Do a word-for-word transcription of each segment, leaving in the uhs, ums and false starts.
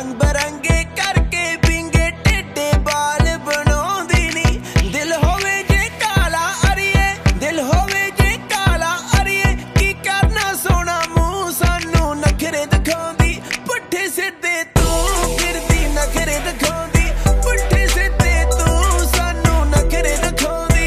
रंग बरंगे करके बिंगे टेढ़े बाल बनाउंदी नी दिल होवे जे काला अड़िए दिल होवे जे काला अड़िए की करना सोना मूंह सानू नखरे दिखाउंदी पुट्ठे सिद्धे तू फिरदी नखरे दिखाउंदी पुट्ठे सिद्धे तू सानू नखरे दिखाउंदी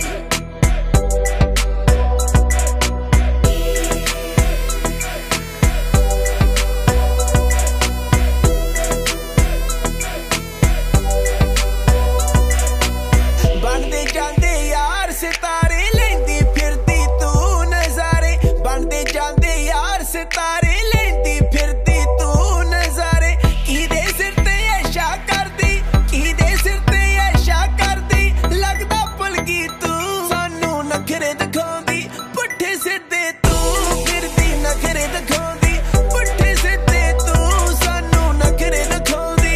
बनदे जांदे यार सितारे लेंदी फिरदी तू नजारे बनदे जांदे यार सितारे लेंदी फिरदी तू नजारे किदे सिर ते ऐशा करदी किदे सिर ते ऐशा करदी लगदा भुलगी तू सानू नखरे दिखाउंदी पुट्ठे सिद्धे तू फिरदी नखरे दिखाउंदी पुट्ठे सिद्धे तू सानू नखरे दिखाउंदी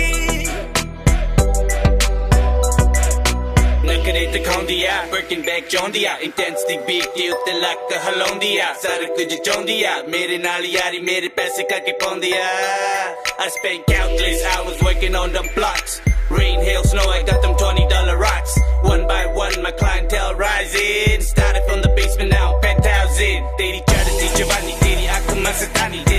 नखरे दिखाउंदी आ working back ਚਾਹੁੰਦੀ ਆ intensity big deal ਤੇ ਲੱਕ ਹਲਾਉਂਦੀ ਆ ਸਾਰਾ ਕੁਝ ਚਾਹੁੰਦੀ ਆ ਮੇਰੇ ਨਾਲ ਯਾਰੀ ਮੇਰੇ ਪੈਸੇ ਕਰਕੇ ਪਾਉਂਦੀ ਆ I spent countless hours working on them blocks rain hail snow I got them twenty dollar rocks one by one my clientele rising started from the basement now penthouse in ਤੇਰੀ ਚੜ੍ਹਦੀ ਜਵਾਨੀ ਤੇਰੀ ਅੱਖ ਮਸਤਾਨੀ